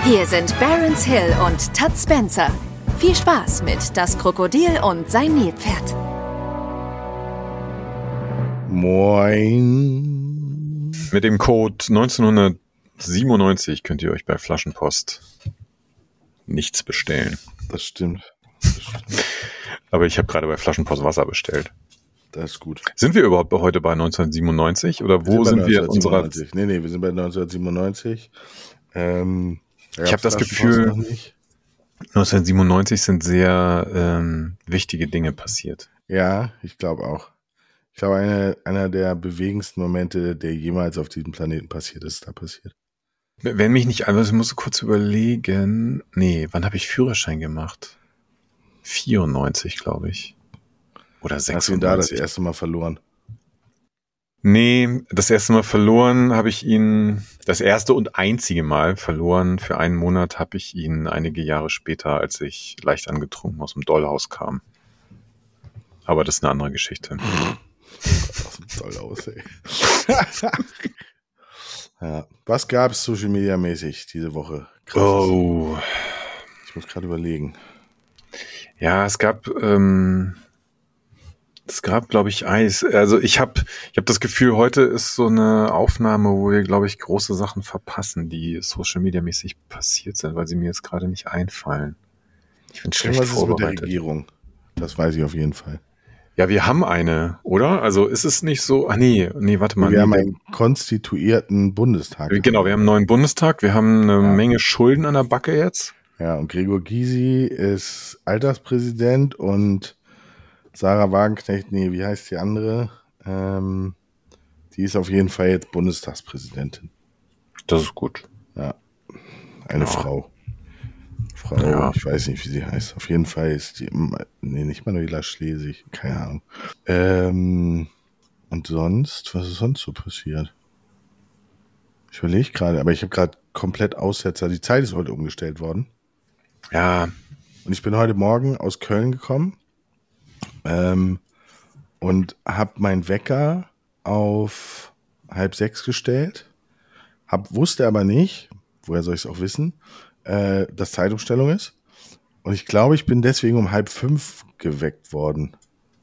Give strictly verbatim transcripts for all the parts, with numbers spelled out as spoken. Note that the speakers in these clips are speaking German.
Hier sind Barons Hill und Todd Spencer. Viel Spaß mit Das Krokodil und sein Nilpferd. Moin. Mit dem Code neunzehnhundertsiebenundneunzig könnt ihr euch bei Flaschenpost nichts bestellen. Das stimmt. Das stimmt. Aber ich habe gerade bei Flaschenpost Wasser bestellt. Das ist gut. Sind wir überhaupt heute bei neunzehnhundertsiebenundneunzig oder wo sind, sind wir in unserer... Nee, nee, wir sind bei neunzehnhundertsiebenundneunzig. Ähm, da ich habe das Gefühl, neunzehnhundertsiebenundneunzig sind sehr ähm, wichtige Dinge passiert. Ja, ich glaube auch. Ich glaube, eine, einer der bewegendsten Momente, der jemals auf diesem Planeten passiert ist, ist da passiert. Wenn mich nicht, also ich muss kurz überlegen, nee, wann habe ich Führerschein gemacht? vierundneunzig, glaube ich. Oder sechsundneunzig. Hast du ihn da das erste Mal verloren? Nee, das erste Mal verloren habe ich ihn, das erste und einzige Mal verloren. Für einen Monat habe ich ihn einige Jahre später, als ich leicht angetrunken aus dem Dollhaus kam. Aber das ist eine andere Geschichte. Aus dem Dollhaus, ey. Ja. Was gab es Social Media mäßig diese Woche? Krass. Oh. Ich muss gerade überlegen. Ja, es gab, ähm, es gab, glaube ich, Eis. Also ich habe, ich habe das Gefühl, heute ist so eine Aufnahme, wo wir, glaube ich, große Sachen verpassen, die Social Media mäßig passiert sind, weil sie mir jetzt gerade nicht einfallen. Ich bin schlecht Was vorbereitet. Ist mit der Regierung? Das weiß ich auf jeden Fall. Ja, wir haben eine, oder? Also ist es nicht so, ach nee, nee, warte mal. Wir nee, haben einen konstituierten Bundestag. Genau, wir haben einen neuen Bundestag, wir haben eine ja. Menge Schulden an der Backe jetzt. Ja, und Gregor Gysi ist Alterspräsident und Sarah Wagenknecht, nee, wie heißt die andere? Ähm, die ist auf jeden Fall jetzt Bundestagspräsidentin. Das ist gut. Ja, eine ja. Frau. Frau, ja. Ich weiß nicht, wie sie heißt. Auf jeden Fall ist die, nee, nicht Manuela Schlesig, keine Ahnung. Ähm, und sonst, was ist sonst so passiert? Ich überlege gerade, aber ich habe gerade komplett Aussetzer. Die Zeit ist heute umgestellt worden. Ja. Und ich bin heute Morgen aus Köln gekommen ähm, und habe meinen Wecker auf halb sechs gestellt. Hab, wusste aber nicht, woher soll ich es auch wissen, äh, dass Zeitumstellung ist. Und ich glaube, ich bin deswegen um halb fünf geweckt worden.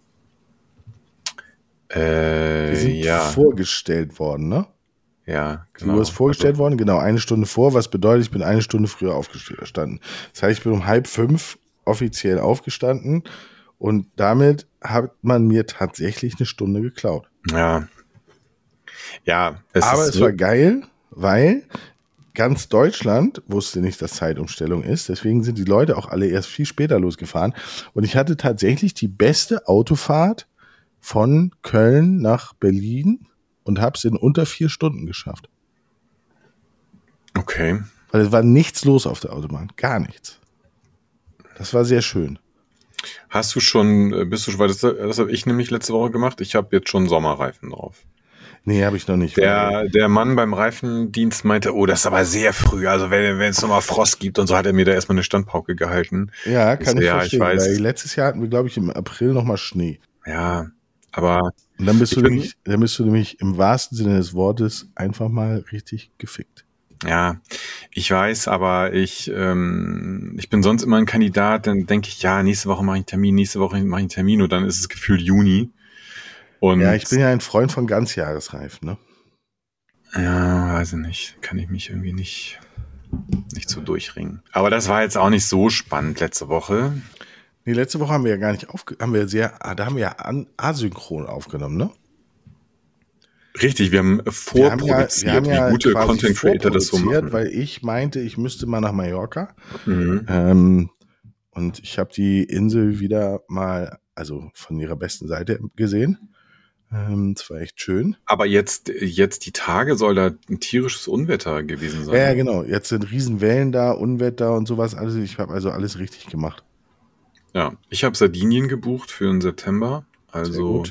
Äh, Wir sind ja. vorgestellt worden, ne? Ja, genau. Du wirst vorgestellt also. worden, genau, eine Stunde vor, was bedeutet, ich bin eine Stunde früher aufgestanden. Das heißt, ich bin um halb fünf offiziell aufgestanden und damit hat man mir tatsächlich eine Stunde geklaut. Ja. Ja. Es Aber ist es so war geil, weil ganz Deutschland wusste nicht, dass Zeitumstellung ist. Deswegen sind die Leute auch alle erst viel später losgefahren. Und ich hatte tatsächlich die beste Autofahrt von Köln nach Berlin und habe es in unter vier Stunden geschafft. Okay. Weil es war nichts los auf der Autobahn. Gar nichts. Das war sehr schön. Hast du schon, bist du schon, weil das, das habe ich nämlich letzte Woche gemacht, ich habe jetzt schon Sommerreifen drauf. Nee, habe ich noch nicht. Der, der Mann beim Reifendienst meinte, oh, das ist aber sehr früh, also wenn, wenn es nochmal Frost gibt und so, hat er mir da erstmal eine Standpauke gehalten. Ja, kann ich, ich verstehen, ja, ich weiß. Weil letztes Jahr hatten wir, glaube ich, im April nochmal Schnee. Ja, aber... Und dann bist, du nämlich, dann bist du nämlich im wahrsten Sinne des Wortes einfach mal richtig gefickt. Ja, ich weiß, aber ich ähm, ich bin sonst immer ein Kandidat, dann denke ich, ja, nächste Woche mache ich einen Termin, nächste Woche mache ich einen Termin und dann ist es gefühlt Juni. Und ja, ich bin ja ein Freund von Ganzjahresreifen, ne? Ja, weiß ich nicht. Kann ich mich irgendwie nicht, nicht so durchringen. Aber das war jetzt auch nicht so spannend letzte Woche. Nee, letzte Woche haben wir ja gar nicht aufge... haben wir sehr, da haben wir ja an, asynchron aufgenommen, ne? Richtig, wir haben vorproduziert, wir haben ja, wir haben wie gute Content Creator das so machen. Weil ich meinte, ich müsste mal nach Mallorca. Mhm. Ähm, und ich habe die Insel wieder mal, also von ihrer besten Seite gesehen. Ähm, das war echt schön. Aber jetzt, jetzt die Tage soll da ein tierisches Unwetter gewesen sein. Ja, ja, genau. Jetzt sind Riesenwellen da, Unwetter und sowas. Alles. Ich habe also alles richtig gemacht. Ja, ich habe Sardinien gebucht für den September. Also,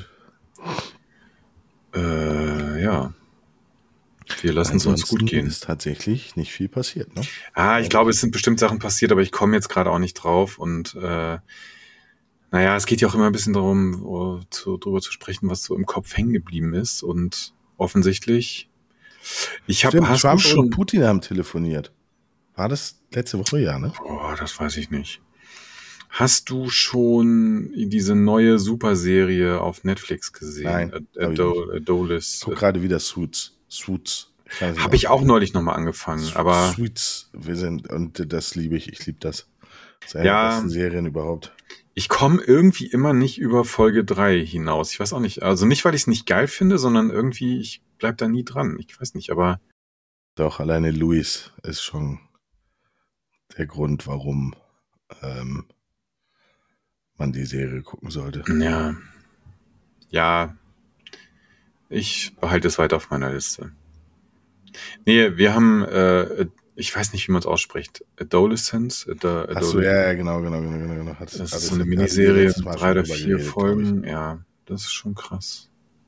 äh, ja. Wir lassen es uns gut gehen. Ist tatsächlich nicht viel passiert, ne? Ah, ich glaube, es sind bestimmt Sachen passiert, aber ich komme jetzt gerade auch nicht drauf. Und äh, naja, es geht ja auch immer ein bisschen darum, uh, zu, darüber zu sprechen, was so im Kopf hängen geblieben ist. Und offensichtlich, ich habe Trump schon und Putin haben telefoniert. War das letzte Woche, ja, ne? Oh, das weiß ich nicht. Hast du schon diese neue Superserie auf Netflix gesehen? Nein, Ado- Adolis. Ich guck gerade wieder Suits. Suits. Habe ich auch neulich nochmal angefangen, Su- aber Suits, wir sind, und das liebe ich, ich liebe das. Das ist eine Ja. der besten Serien überhaupt. ich komme irgendwie immer nicht über Folge drei hinaus. Ich weiß auch nicht, also nicht, weil ich es nicht geil finde, sondern irgendwie, ich bleib da nie dran. Ich weiß nicht, aber Doch, alleine Luis ist schon der Grund, warum ähm, man die Serie gucken sollte. ja, ja, ich behalte es weiter auf meiner Liste. Nee, wir haben, äh, ich weiß nicht, wie man es ausspricht, Adolescence. Ado- Achso, Adole- ja, ja, genau, genau, genau, genau. genau. Hat, Das hat ist es- so eine hatten wir Miniserie, letztes Mal drei schon oder drüber vier geredet, glaub ich. Folgen. Ja, das ist schon krass.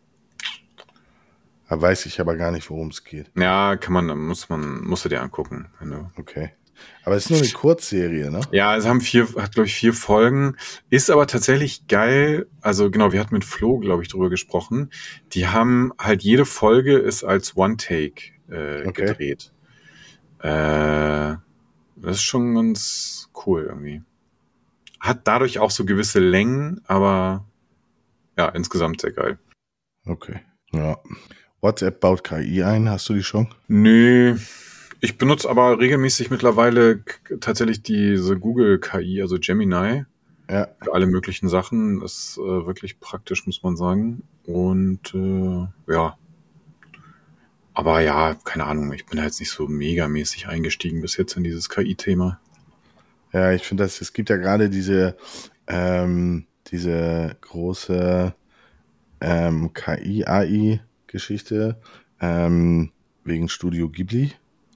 Da weiß ich aber gar nicht, worum es geht. Ja, kann man, muss man, musst du dir angucken, wenn du. Okay. Aber es ist nur eine Kurzserie, ne? Ja, es haben vier, hat glaube ich vier Folgen, ist aber tatsächlich geil. Also genau, wir hatten mit Flo, glaube ich, drüber gesprochen. Die haben halt jede Folge ist als One-Take äh, Okay. gedreht. Äh, das ist schon ganz cool irgendwie. Hat dadurch auch so gewisse Längen, aber ja, insgesamt sehr geil. Okay. Ja. WhatsApp baut K I ein, hast du die schon? Nö, ich benutze aber regelmäßig mittlerweile k- tatsächlich diese Google-K I, also Gemini, Ja. für alle möglichen Sachen. Das ist äh, wirklich praktisch, muss man sagen. Und äh, ja. Aber ja, keine Ahnung, ich bin da jetzt nicht so megamäßig eingestiegen bis jetzt in dieses K I-Thema. Ja, ich finde, das, es gibt ja gerade diese, ähm, diese große ähm, K I-A I-Geschichte ähm, wegen Studio Ghibli,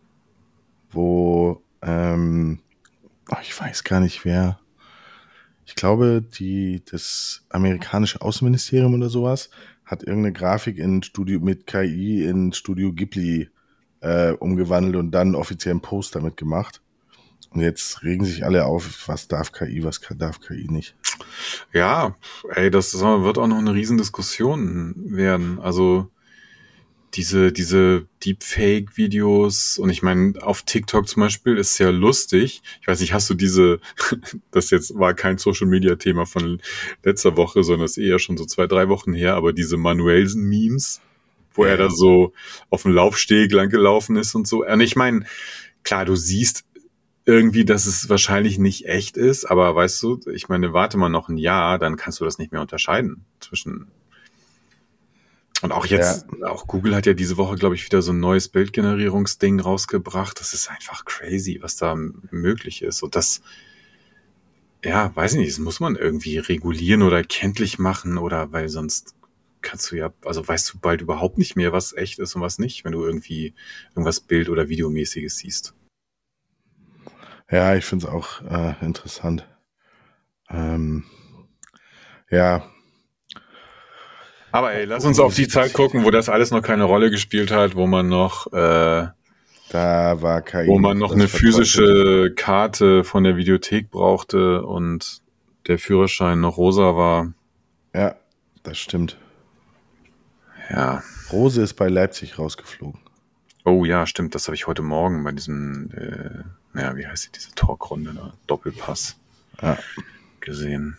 wo ähm, oh, ich weiß gar nicht wer. Ich glaube, die, das amerikanische Außenministerium oder sowas hat irgendeine Grafik in Studio mit K I in Studio Ghibli äh, umgewandelt und dann offiziell einen Post damit gemacht. Und jetzt regen sich alle auf, was darf K I, was darf K I nicht. Ja, ey, das ist- wird auch noch eine Riesendiskussion werden. Also diese, diese Deepfake-Videos und ich meine, auf TikTok zum Beispiel ist ja lustig. Ich weiß nicht, hast du diese, das jetzt war kein Social-Media-Thema von letzter Woche, sondern das ist eher schon so zwei, drei Wochen her, aber diese Manuelsen-Memes, wo Ja, er da ja. so auf dem Laufsteg lang gelaufen ist und so. Und ich meine, klar, du siehst irgendwie, dass es wahrscheinlich nicht echt ist, aber weißt du, ich meine, warte mal noch ein Jahr, dann kannst du das nicht mehr unterscheiden zwischen. Und auch jetzt, auch Google hat ja diese Woche, glaube ich, wieder so ein neues Bildgenerierungsding rausgebracht. Das ist einfach crazy, was da m- möglich ist. Und das, ja, weiß ich nicht, das muss man irgendwie regulieren oder kenntlich machen oder weil sonst kannst du ja, also weißt du bald überhaupt nicht mehr, was echt ist und was nicht, wenn du irgendwie irgendwas Bild- oder Videomäßiges siehst. Ja, ich finde es auch äh, interessant. Ähm, ja, Aber ey, lass uns auf die Zeit gucken, wo das alles noch keine Rolle gespielt hat, wo man noch, äh, da war K I. wo man noch das eine verteufelt. physische Karte von der Videothek brauchte und der Führerschein noch rosa war. Ja, das stimmt. Ja. Rose ist bei Leipzig rausgeflogen. Oh ja, stimmt, das habe ich heute Morgen bei diesem, äh, naja, wie heißt die, diese Talkrunde da? Doppelpass Ja. gesehen.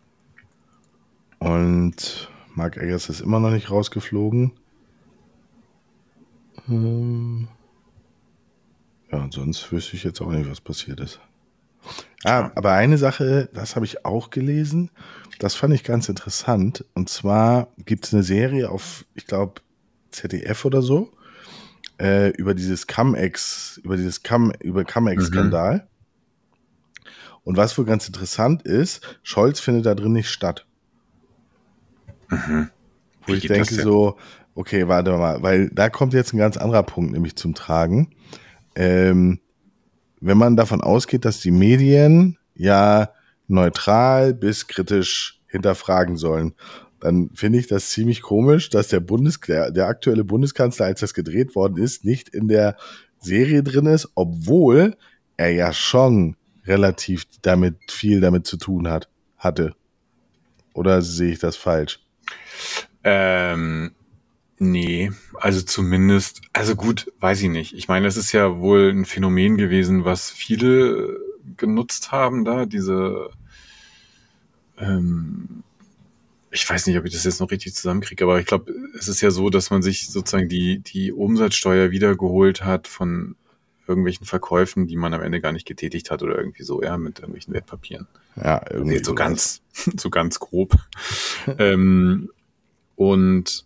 Und Marc Eggers ist immer noch nicht rausgeflogen. Ähm, ja, und sonst wüsste ich jetzt auch nicht, was passiert ist. Ah, aber eine Sache, das habe ich auch gelesen, das fand ich ganz interessant. Und zwar gibt es eine Serie auf, ich glaube, Z D F oder so, äh, über dieses Cum-Ex, über dieses Cum, über Cum-Ex-Skandal. Und was wohl ganz interessant ist, Scholz findet da drin nicht statt. Mhm. Wo Wie ich geht das denke denn? so, okay, warte mal, weil da kommt jetzt ein ganz anderer Punkt nämlich zum Tragen. Ähm, wenn man davon ausgeht, dass die Medien ja neutral bis kritisch hinterfragen sollen, dann finde ich das ziemlich komisch, dass der Bundes der, der aktuelle Bundeskanzler, als das gedreht worden ist, nicht in der Serie drin ist, obwohl er ja schon relativ damit viel damit zu tun hat, hatte. Oder sehe ich das falsch? Ähm, Nee, also zumindest, also gut, weiß ich nicht. Ich meine, es ist ja wohl ein Phänomen gewesen, was viele genutzt haben da, diese, ähm, ich weiß nicht, ob ich das jetzt noch richtig zusammenkriege, aber ich glaube, es ist ja so, dass man sich sozusagen die, die Umsatzsteuer wiedergeholt hat von irgendwelchen Verkäufen, die man am Ende gar nicht getätigt hat oder irgendwie so, ja, mit irgendwelchen Wertpapieren. Ja, irgendwie Jetzt so sowas. ganz, so ganz grob. ähm, und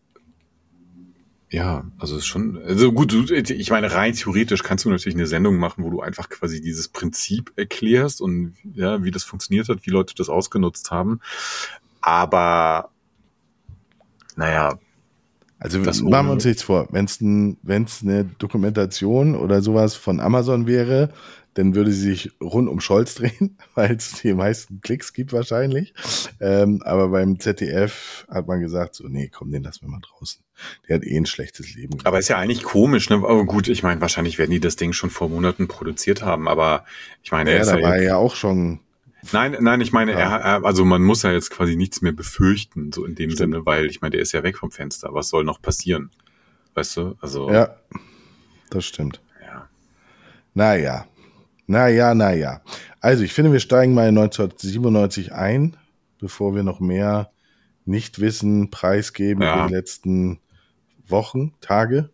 ja, also es ist schon, also gut, du, ich meine, rein theoretisch kannst du natürlich eine Sendung machen, wo du einfach quasi dieses Prinzip erklärst und ja, wie das funktioniert hat, wie Leute das ausgenutzt haben. Aber naja, Also das machen wir ohne- uns nichts vor. Wenn es ein, wenn's eine Dokumentation oder sowas von Amazon wäre, dann würde sie sich rund um Scholz drehen, weil es die meisten Klicks gibt wahrscheinlich. Ähm, aber beim Z D F hat man gesagt, so, nee, komm, den lassen wir mal draußen. Der hat eh ein schlechtes Leben gehabt. aber ist ja eigentlich komisch, ne? Aber gut, ich meine, wahrscheinlich werden die das Ding schon vor Monaten produziert haben, aber ich meine, er Ja, ist da ja war er jetzt, ja auch schon, nein, nein, ich meine, Ja. er, er, also man muss ja jetzt quasi nichts mehr befürchten, so in dem Stimmt. Sinne, weil ich meine, der ist ja weg vom Fenster. Was soll noch passieren? Weißt du? Also, ja, das stimmt. ja. Naja, naja, naja. Also ich finde, wir steigen mal neunzehnhundertsiebenundneunzig ein, bevor wir noch mehr Nichtwissen preisgeben Ja. über die letzten Wochen, Tage.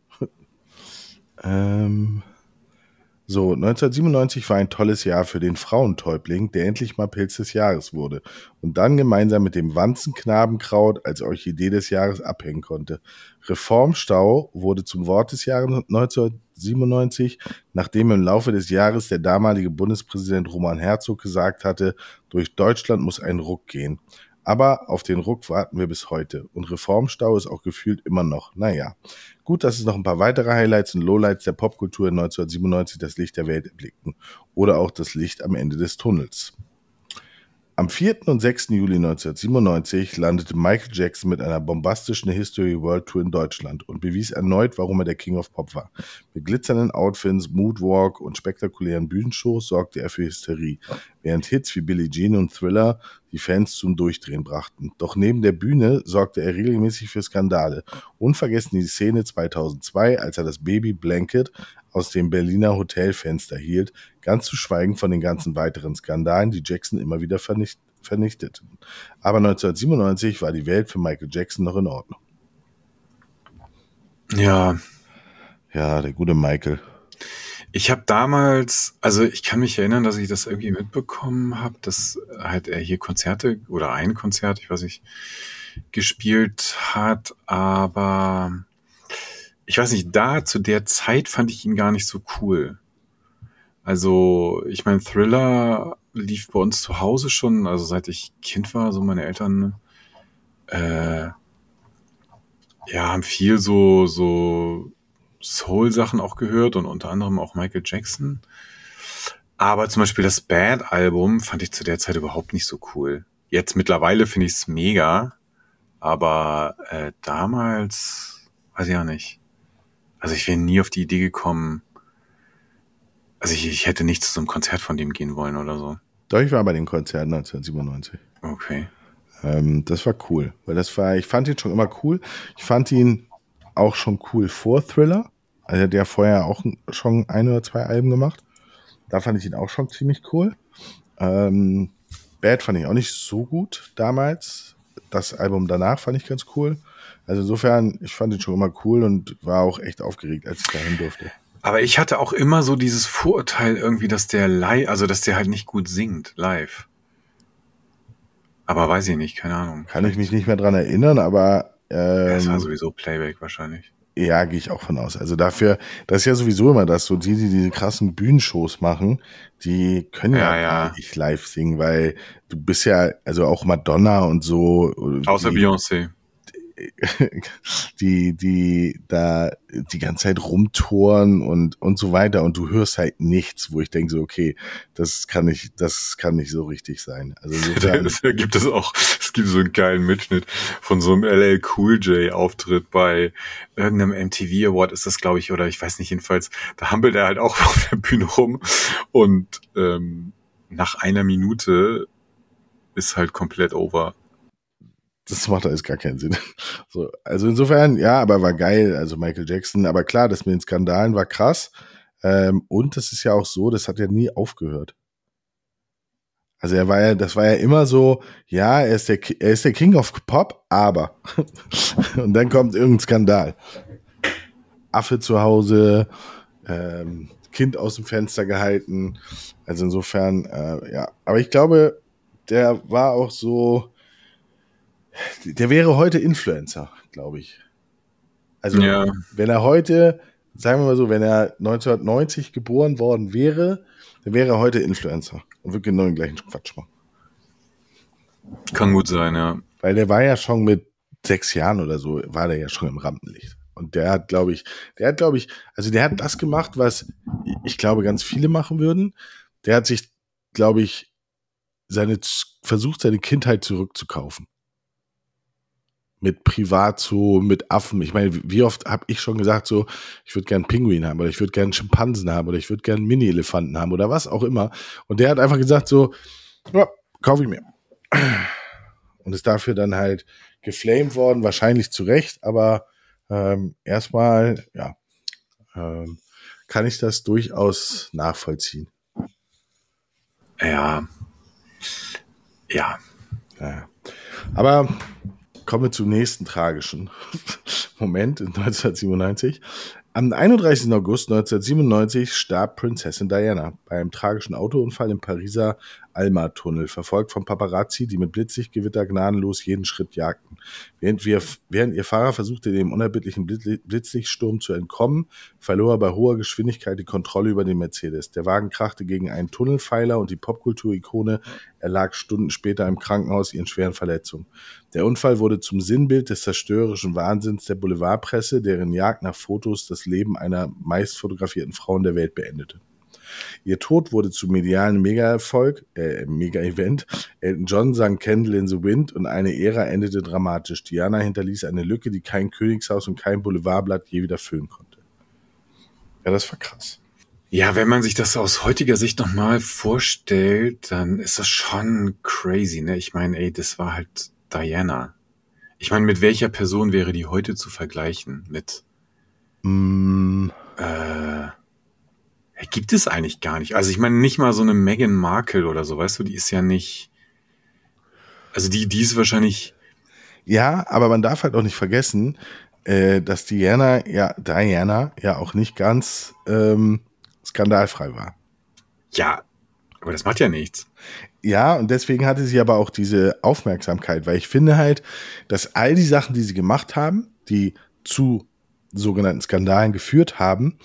ähm, so, neunzehnhundertsiebenundneunzig war ein tolles Jahr für den Frauentäubling, der endlich mal Pilz des Jahres wurde und dann gemeinsam mit dem Wanzenknabenkraut als Orchidee des Jahres abhängen konnte. Reformstau wurde zum Wort des Jahres neunzehnhundertsiebenundneunzig, nachdem im Laufe des Jahres der damalige Bundespräsident Roman Herzog gesagt hatte, durch Deutschland muss ein Ruck gehen. Aber auf den Ruck warten wir bis heute. Und Reformstau ist auch gefühlt immer noch. Naja, gut, dass es noch ein paar weitere Highlights und Lowlights der Popkultur in neunzehnhundertsiebenundneunzig das Licht der Welt erblickten. Oder auch das Licht am Ende des Tunnels. Am vierten und sechsten Juli neunzehnhundertsiebenundneunzig landete Michael Jackson mit einer bombastischen History World Tour in Deutschland und bewies erneut, warum er der King of Pop war. Mit glitzernden Outfits, Moodwalk und spektakulären Bühnenshows sorgte er für Hysterie, während Hits wie Billie Jean und Thriller die Fans zum Durchdrehen brachten. Doch neben der Bühne sorgte er regelmäßig für Skandale. Unvergessen die Szene zweitausendzwei, als er das Baby Blanket aus dem Berliner Hotelfenster hielt, ganz zu schweigen von den ganzen weiteren Skandalen, die Jackson immer wieder vernicht- vernichteten. Aber neunzehnhundertsiebenundneunzig war die Welt für Michael Jackson noch in Ordnung. Ja, Ja, der gute Michael. ich habe damals, also ich kann mich erinnern, dass ich das irgendwie mitbekommen habe, dass halt er hier Konzerte oder ein Konzert, ich weiß nicht, gespielt hat, aber ich weiß nicht, da zu der Zeit fand ich ihn gar nicht so cool. Also ich meine, Thriller lief bei uns zu Hause schon, also seit ich Kind war, so meine Eltern äh, ja, haben viel so so Soul-Sachen auch gehört und unter anderem auch Michael Jackson. Aber zum Beispiel das Bad-Album fand ich zu der Zeit überhaupt nicht so cool. Jetzt mittlerweile finde ich es mega, aber äh, damals weiß ich auch nicht. Also ich wäre nie auf die Idee gekommen, also ich, ich hätte nicht zu so einem Konzert von dem gehen wollen oder so. Doch, ich war bei dem Konzert neunzehnhundertsiebenundneunzig. Okay. Ähm, das war cool, weil das war, ich fand ihn schon immer cool. Ich fand ihn auch schon cool vor Thriller. Also er hat ja vorher auch schon ein oder zwei Alben gemacht. Da fand ich ihn auch schon ziemlich cool. Ähm, Bad fand ich auch nicht so gut damals. Das Album danach fand ich ganz cool. Also insofern, ich fand ihn schon immer cool und war auch echt aufgeregt, als ich dahin durfte. Aber ich hatte auch immer so dieses Vorurteil irgendwie, dass der live, also dass der halt nicht gut singt live. Aber weiß ich nicht, keine Ahnung. Kann ich mich nicht mehr dran erinnern, aber Ja, es war ähm, sowieso Playback wahrscheinlich. ja, gehe ich auch von aus. Also dafür, das ist ja sowieso immer das, so die, die diese krassen Bühnenshows machen, die können ja, Ja, ja. gar nicht live singen, weil du bist ja, also auch Madonna und so. Außer die, Beyoncé. die, die da die ganze Zeit rumtouren und, und so weiter und du hörst halt nichts, wo ich denke so, okay, das kann nicht, das kann nicht so richtig sein. Also insofern, Da gibt es auch, es gibt so einen geilen Mitschnitt von so einem L L Cool J Auftritt bei irgendeinem M T V Award ist das, glaube ich, oder ich weiß nicht, jedenfalls, da hampelt er halt auch auf der Bühne rum und ähm, nach einer Minute ist halt komplett over. das macht alles gar keinen Sinn. So, also insofern, ja, aber war geil, also Michael Jackson, aber klar, das mit den Skandalen war krass. Ähm, und das ist ja auch so, das hat ja nie aufgehört. Also er war ja, das war ja immer so, ja, er ist der, er ist der King of Pop, aber und dann kommt irgendein Skandal. Affe zu Hause, ähm, Kind aus dem Fenster gehalten. Also insofern, äh, ja. Aber ich glaube, der war auch so, der wäre heute Influencer, glaube ich. Also Ja. wenn er heute, sagen wir mal so, wenn er neunzehnhundertneunzig geboren worden wäre, dann wäre er heute Influencer und würde genau den gleichen Quatsch machen. Kann gut sein, ja. Weil der war ja schon mit sechs Jahren oder so, war der ja schon im Rampenlicht. Und der hat, glaube ich, der hat, glaube ich, also der hat das gemacht, was ich glaube, ganz viele machen würden. Der hat sich, glaube ich, seine, versucht, seine Kindheit zurückzukaufen. Mit Privatzoo, mit Affen. Ich meine, wie oft habe ich schon gesagt, so, ich würde gern einen Pinguin haben oder ich würde gern einen Schimpansen haben oder ich würde gern einen Mini-Elefanten haben oder was auch immer. Und der hat einfach gesagt, so, ja, kaufe ich mir. Und ist dafür dann halt geflamed worden, wahrscheinlich zu Recht, aber ähm, erstmal, ja, ähm, kann ich das durchaus nachvollziehen. Ja. Ja. Ja. Aber kommen wir zum nächsten tragischen Moment in neunzehnhundertsiebenundneunzig. Am einunddreißigsten August neunzehnhundertsiebenundneunzig starb Prinzessin Diana bei einem tragischen Autounfall im Pariser Alma-Tunnel, verfolgt von Paparazzi, die mit Blitzlichtgewitter gnadenlos jeden Schritt jagten. Während, wir, während ihr Fahrer versuchte, dem unerbittlichen Blitzlichtsturm zu entkommen, verlor er bei hoher Geschwindigkeit die Kontrolle über den Mercedes. Der Wagen krachte gegen einen Tunnelpfeiler und die Popkultur-Ikone erlag Stunden später im Krankenhaus ihren schweren Verletzungen. Der Unfall wurde zum Sinnbild des zerstörerischen Wahnsinns der Boulevardpresse, deren Jagd nach Fotos das Leben einer meist fotografierten Frau in der Welt beendete. Ihr Tod wurde zum medialen Mega-Erfolg, äh, Mega-Event. Elton John sang Candle in the Wind und eine Ära endete dramatisch. Diana hinterließ eine Lücke, die kein Königshaus und kein Boulevardblatt je wieder füllen konnte. Ja, das war krass. Ja, wenn man sich das aus heutiger Sicht nochmal vorstellt, dann ist das schon crazy, ne? Ich meine, ey, das war halt Diana. Ich meine, mit welcher Person wäre die heute zu vergleichen? Mit, Mm. äh, gibt es eigentlich gar nicht. Also ich meine, nicht mal so eine Meghan Markle oder so, weißt du, die ist ja nicht, also die, die ist wahrscheinlich. Ja, aber man darf halt auch nicht vergessen, äh, dass Diana ja, Diana ja auch nicht ganz ähm, skandalfrei war. Ja, aber das macht ja nichts. Ja, und deswegen hatte sie aber auch diese Aufmerksamkeit, weil ich finde halt, dass all die Sachen, die sie gemacht haben, die zu sogenannten Skandalen geführt haben,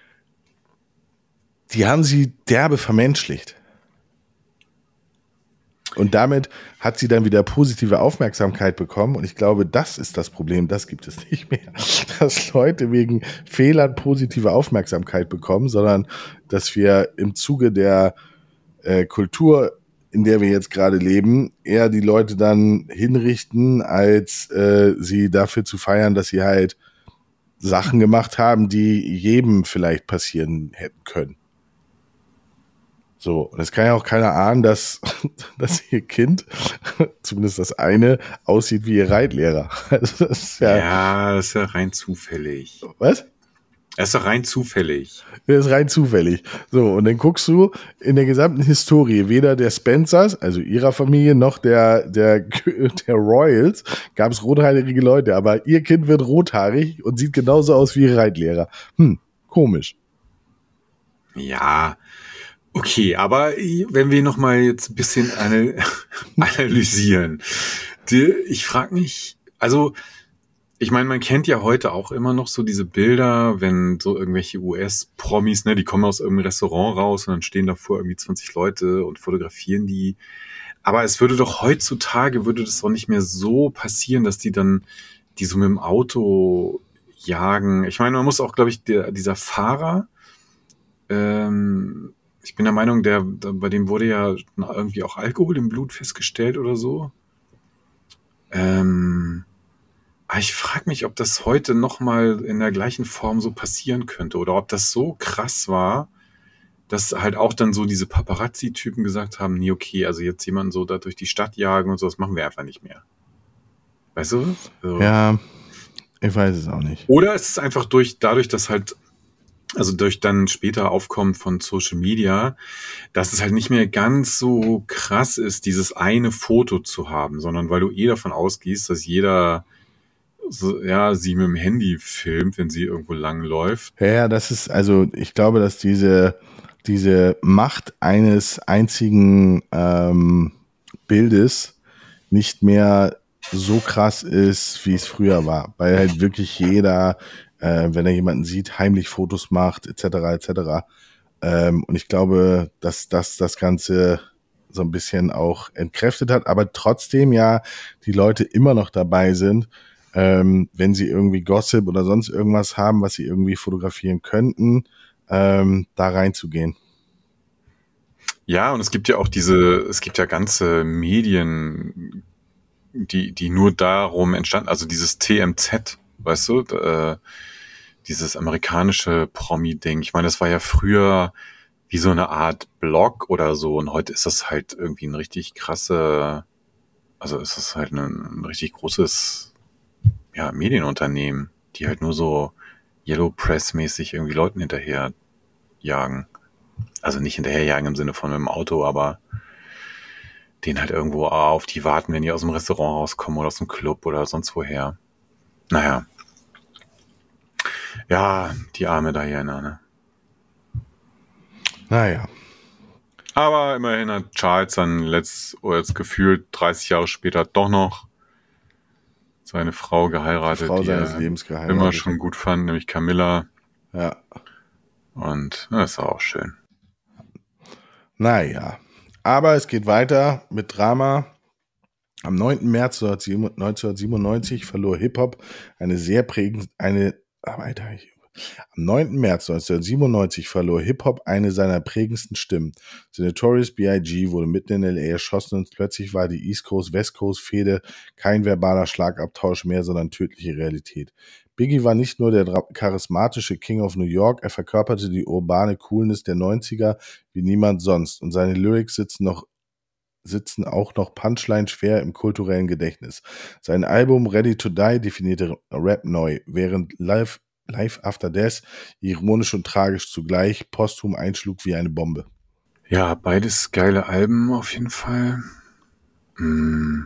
die haben sie derbe vermenschlicht. Und damit hat sie dann wieder positive Aufmerksamkeit bekommen. Und ich glaube, das ist das Problem. Das gibt es nicht mehr. Dass Leute wegen Fehlern positive Aufmerksamkeit bekommen, sondern dass wir im Zuge der äh, Kultur, in der wir jetzt gerade leben, eher die Leute dann hinrichten, als äh, sie dafür zu feiern, dass sie halt Sachen gemacht haben, die jedem vielleicht passieren hätten können. So, und es kann ja auch keiner ahnen, dass, dass ihr Kind, zumindest das eine, aussieht wie ihr Reitlehrer. Also das ist ja, ja, das ist ja rein zufällig. Was? Das ist doch rein zufällig. Das ist rein zufällig. So, und dann guckst du in der gesamten Historie, weder der Spencers, also ihrer Familie, noch der, der, der Royals, gab es rothaarige Leute, aber ihr Kind wird rothaarig und sieht genauso aus wie ihr Reitlehrer. Hm, komisch. Ja, okay, aber wenn wir nochmal jetzt ein bisschen analysieren, die, ich frage mich, also ich meine, man kennt ja heute auch immer noch so diese Bilder, wenn so irgendwelche U S-Promis, ne, die kommen aus irgendeinem Restaurant raus und dann stehen davor irgendwie zwanzig Leute und fotografieren die. Aber es würde doch heutzutage, würde das doch nicht mehr so passieren, dass die dann, die so mit dem Auto jagen. Ich meine, man muss auch, glaube ich, der, dieser Fahrer, ähm, ich bin der Meinung, der, bei dem wurde ja irgendwie auch Alkohol im Blut festgestellt oder so. Ähm, ich frage mich, ob das heute nochmal in der gleichen Form so passieren könnte oder ob das so krass war, dass halt auch dann so diese Paparazzi-Typen gesagt haben, nee, okay, also jetzt jemanden so da durch die Stadt jagen und so, das machen wir einfach nicht mehr. Weißt du? So. Ja, ich weiß es auch nicht. Oder ist es einfach durch, dadurch, dass halt, also durch dann später Aufkommen von Social Media, dass es halt nicht mehr ganz so krass ist, dieses eine Foto zu haben, sondern weil du eh davon ausgehst, dass jeder so, ja, sie mit dem Handy filmt, wenn sie irgendwo lang läuft. Ja, ja, das ist, also ich glaube, dass diese, diese Macht eines einzigen ähm, Bildes nicht mehr so krass ist, wie es früher war, weil halt wirklich jeder, äh, wenn er jemanden sieht, heimlich Fotos macht, et cetera et cetera. Ähm, und ich glaube, dass das das Ganze so ein bisschen auch entkräftet hat, aber trotzdem ja die Leute immer noch dabei sind, ähm, wenn sie irgendwie Gossip oder sonst irgendwas haben, was sie irgendwie fotografieren könnten, ähm, da reinzugehen. Ja, und es gibt ja auch diese, es gibt ja ganze Medien, die, die nur darum entstanden, also dieses T M Z, weißt du, äh, dieses amerikanische Promi-Ding. Ich meine, das war ja früher wie so eine Art Blog oder so und heute ist das halt irgendwie ein richtig krasse, also ist das halt ein, ein richtig großes ja, Medienunternehmen, die halt nur so Yellow Press-mäßig irgendwie Leuten hinterher jagen. Also nicht hinterherjagen im Sinne von mit dem Auto, aber den halt irgendwo auf die warten, wenn die aus dem Restaurant rauskommen oder aus dem Club oder sonst woher. Naja. Ja, die arme Diana, ne? Naja. Aber immerhin hat Charles dann letzt, oder jetzt gefühlt dreißig Jahre später doch noch seine Frau geheiratet, Frau die seines er Lebens geheiratet. immer schon gut fand, nämlich Camilla. Ja. Und das ist auch schön. Naja. Aber es geht weiter mit Drama. Am neunten März neunzehnhundertsiebenundneunzig verlor Hip-Hop eine sehr prägende, eine, ah, weiter, ich, am neunten März neunzehnhundertsiebenundneunzig verlor Hip-Hop eine seiner prägendsten Stimmen. The Notorious B I G wurde mitten in L A erschossen und plötzlich war die East Coast-West Coast-Fehde kein verbaler Schlagabtausch mehr, sondern tödliche Realität. Biggie war nicht nur der charismatische King of New York, er verkörperte die urbane Coolness der neunziger wie niemand sonst und seine Lyrics sitzen noch sitzen auch noch Punchline schwer im kulturellen Gedächtnis. Sein Album Ready to Die definierte Rap neu, während Live, Live After Death ironisch und tragisch zugleich posthum einschlug wie eine Bombe. Ja, beides geile Alben auf jeden Fall. Hm.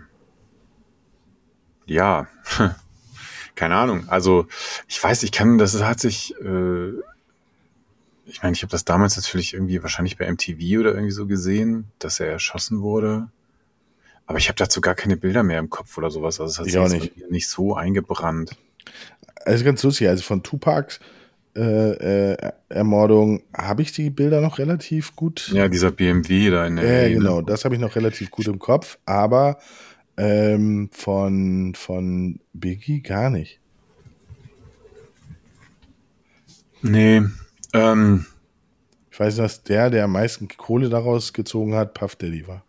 Ja, keine Ahnung. Also ich weiß, ich kann, das hat sich, äh, ich meine, ich habe das damals natürlich irgendwie wahrscheinlich bei M T V oder irgendwie so gesehen, dass er erschossen wurde. Aber ich habe dazu gar keine Bilder mehr im Kopf oder sowas. Also es hat Ich sich auch jetzt nicht. nicht so eingebrannt. Also ganz lustig, also von Tupacs äh, äh, Ermordung habe ich die Bilder noch relativ gut. Ja, dieser B M W da in der Ja, L A, genau, ne? das habe ich noch relativ gut im Kopf, aber ähm, von, von Biggie gar nicht. Nee, ähm, Ich weiß, dass der, der am meisten Kohle daraus gezogen hat, Puff Daddy war.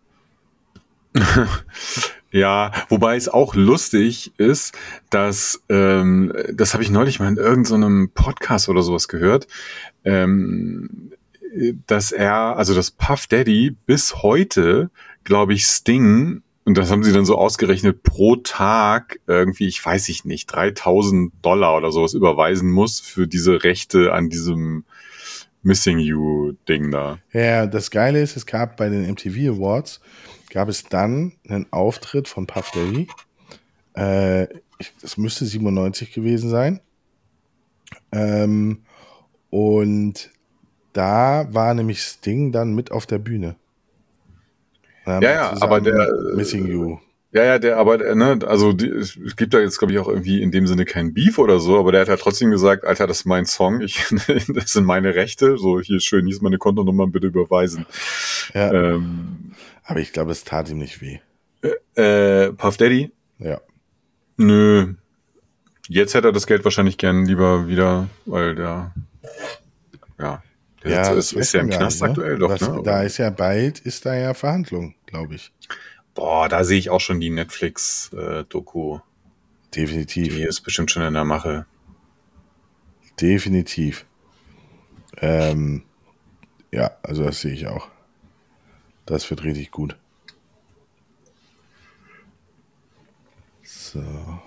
ja, wobei es auch lustig ist, dass, ähm, das habe ich neulich mal in irgendeinem Podcast oder sowas gehört, ähm, dass er, also dass Puff Daddy bis heute, glaube ich, Sting, und das haben sie dann so ausgerechnet, pro Tag irgendwie, ich weiß ich nicht, dreitausend Dollar oder sowas überweisen muss für diese Rechte an diesem Missing You-Ding da. Ja, das Geile ist, es gab bei den M T V Awards, gab es dann einen Auftritt von Puff Daddy. Äh, ich, das müsste siebenundneunzig gewesen sein. Ähm, und da war nämlich Sting dann mit auf der Bühne. Ja, ja, aber der Missing You. Ja, ja, der, aber, ne, also die, es gibt da jetzt, glaube ich, auch irgendwie in dem Sinne kein Beef oder so, aber der hat halt trotzdem gesagt, Alter, das ist mein Song, ich, das sind meine Rechte, so hier schön, hier ist meine Kontonummer, bitte überweisen. Ja. Ähm, aber ich glaube, es tat ihm nicht weh. Äh, Puff Daddy? Ja. Nö. Jetzt hätte er das Geld wahrscheinlich gern lieber wieder, weil der, ja, der Ja, ist, ist ja im Knast nicht, aktuell ne? doch, Was, ne? Da ist ja bald, ist da ja Verhandlung, glaube ich. Boah, da sehe ich auch schon die Netflix-Doku. Definitiv. Die ist bestimmt schon in der Mache. Definitiv. Ähm, ja, also das sehe ich auch. Das wird richtig gut. So.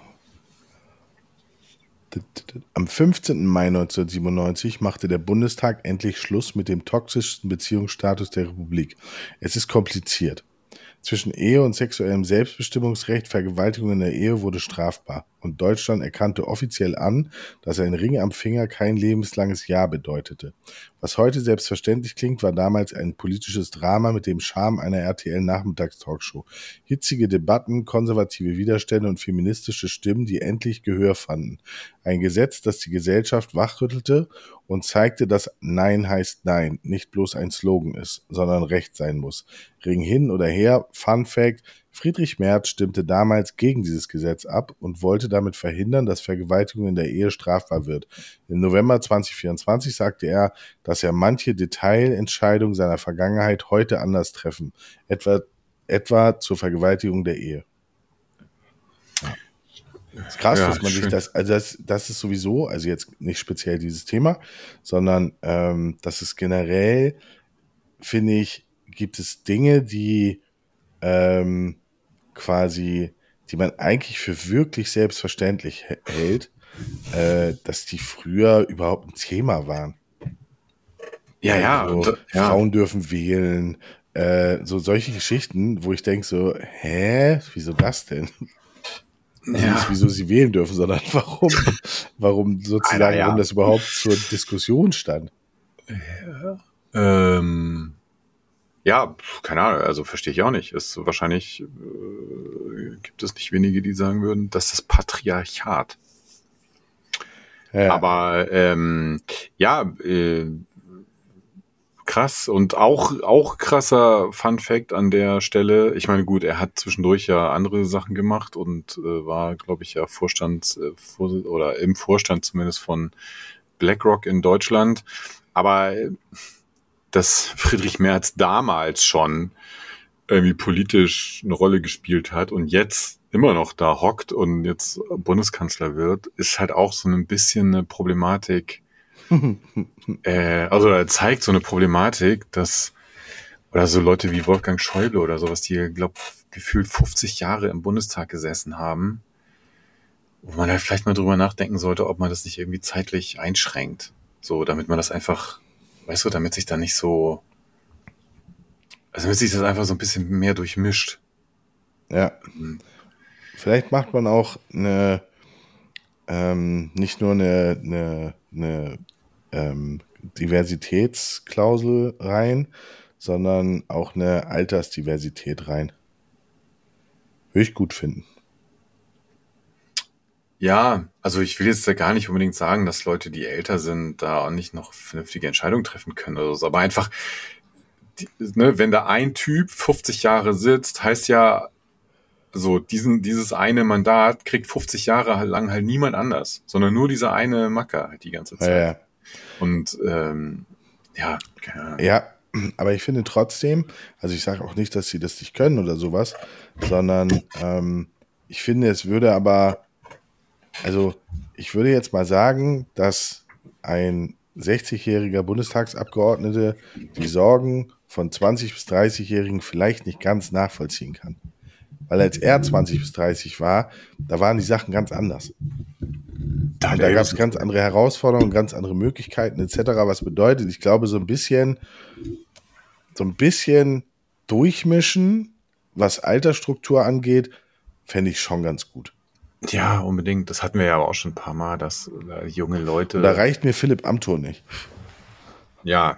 Am fünfzehnten Mai neunzehnhundertsiebenundneunzig machte der Bundestag endlich Schluss mit dem toxischsten Beziehungsstatus der Republik. Es ist kompliziert. Zwischen Ehe und sexuellem Selbstbestimmungsrecht, Vergewaltigung in der Ehe wurde strafbar. Und Deutschland erkannte offiziell an, dass ein Ring am Finger kein lebenslanges Ja bedeutete. Was heute selbstverständlich klingt, war damals ein politisches Drama mit dem Charme einer R T L-Nachmittagstalkshow. Hitzige Debatten, konservative Widerstände und feministische Stimmen, die endlich Gehör fanden. Ein Gesetz, das die Gesellschaft wachrüttelte und zeigte, dass Nein heißt Nein nicht bloß ein Slogan ist, sondern Recht sein muss. Ring hin oder her, Fun Fact: Friedrich Merz stimmte damals gegen dieses Gesetz ab und wollte damit verhindern, dass Vergewaltigung in der Ehe strafbar wird. Im November zweitausendvierundzwanzig sagte er, dass er manche Detailentscheidungen seiner Vergangenheit heute anders treffen, etwa, etwa zur Vergewaltigung der Ehe. Ja. Das ist krass, ja, dass man schön. sich das, also das, das ist sowieso, also jetzt nicht speziell dieses Thema, sondern ähm, das ist generell, finde ich, gibt es Dinge, die ähm, quasi, die man eigentlich für wirklich selbstverständlich hält, äh, dass die früher überhaupt ein Thema waren. Ja, ja. Also, und, ja. Frauen dürfen wählen, äh, so solche Geschichten, wo ich denke so, hä, wieso das denn? Also ja. nicht, wieso sie wählen dürfen, sondern warum, warum sozusagen, Alter, ja. warum das überhaupt zur Diskussion stand. Ja. Ähm. Ja, keine Ahnung, also verstehe ich auch nicht. Ist wahrscheinlich äh, gibt es nicht wenige, die sagen würden, das ist Patriarchat. Ja. Aber ähm, ja, äh, krass und auch auch krasser Fun Fact an der Stelle. Ich meine, gut, er hat zwischendurch ja andere Sachen gemacht und äh, war, glaube ich, ja Vorstand äh, vor, oder im Vorstand zumindest von BlackRock in Deutschland. Aber äh, dass Friedrich Merz damals schon irgendwie politisch eine Rolle gespielt hat und jetzt immer noch da hockt und jetzt Bundeskanzler wird, ist halt auch so ein bisschen eine Problematik. äh, also er zeigt so eine Problematik, dass oder so Leute wie Wolfgang Schäuble oder sowas, die, glaube gefühlt fünfzig Jahre im Bundestag gesessen haben, wo man halt vielleicht mal drüber nachdenken sollte, ob man das nicht irgendwie zeitlich einschränkt. So, damit man das einfach Weißt du, damit sich da nicht so, also damit sich das einfach so ein bisschen mehr durchmischt. Ja. Mhm. Vielleicht macht man auch eine, ähm, nicht nur eine, eine, eine ähm, Diversitätsklausel rein, sondern auch eine Altersdiversität rein. Würde ich gut finden. Ja, also ich will jetzt da gar nicht unbedingt sagen, dass Leute, die älter sind, da auch nicht noch vernünftige Entscheidungen treffen können oder so. Aber einfach, die, ne, wenn da ein Typ fünfzig Jahre sitzt, heißt ja, so diesen dieses eine Mandat kriegt fünfzig Jahre lang halt niemand anders, sondern nur dieser eine Macker halt die ganze Zeit. Ja, ja. Und ähm, ja, keine Ahnung. Ja, aber ich finde trotzdem, also ich sage auch nicht, dass sie das nicht können oder sowas, sondern ähm, ich finde, es würde aber Also ich würde jetzt mal sagen, dass ein sechzigjähriger Bundestagsabgeordneter die Sorgen von zwanzig- bis dreißigjährigen vielleicht nicht ganz nachvollziehen kann. Weil als er zwanzig bis dreißig war, da waren die Sachen ganz anders. Da, da gab es ganz andere Herausforderungen, ganz andere Möglichkeiten et cetera. Was bedeutet, ich glaube, so ein bisschen, so ein bisschen durchmischen, was Altersstruktur angeht, fände ich schon ganz gut. Ja, unbedingt. Das hatten wir ja auch schon ein paar Mal, dass äh, junge Leute... Und da reicht mir Philipp Amthor nicht. Ja.